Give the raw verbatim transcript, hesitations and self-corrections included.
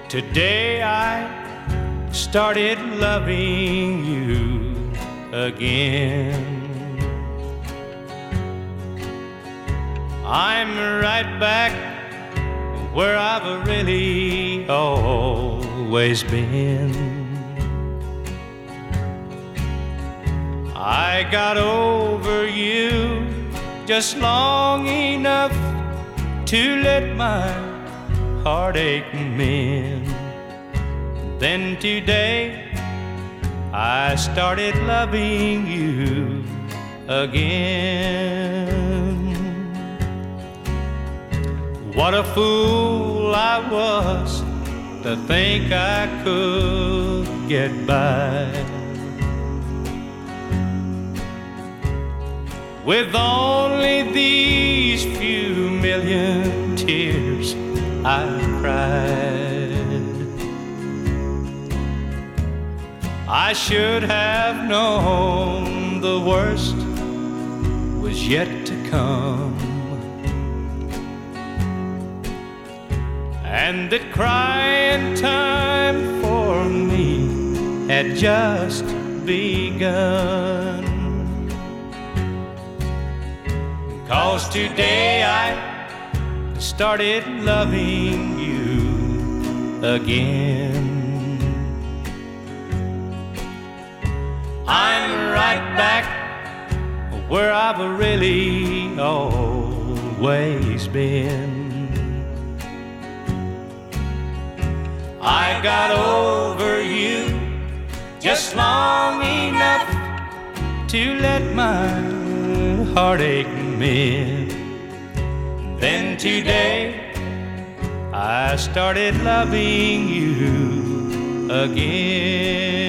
Today I started loving you again. I'm right back where I've really always been. I got over you just long enough to let my heartache mend. Then today I started loving you again. What a fool I was to think I could get by with only these few million tears I cried. I should have known the worst was yet to come, and that crying time for me had just begun. 'Cause today I started loving you again. I'm right back where I've really always been. I got over you just long enough to let my heartache mend. Then today I started loving you again.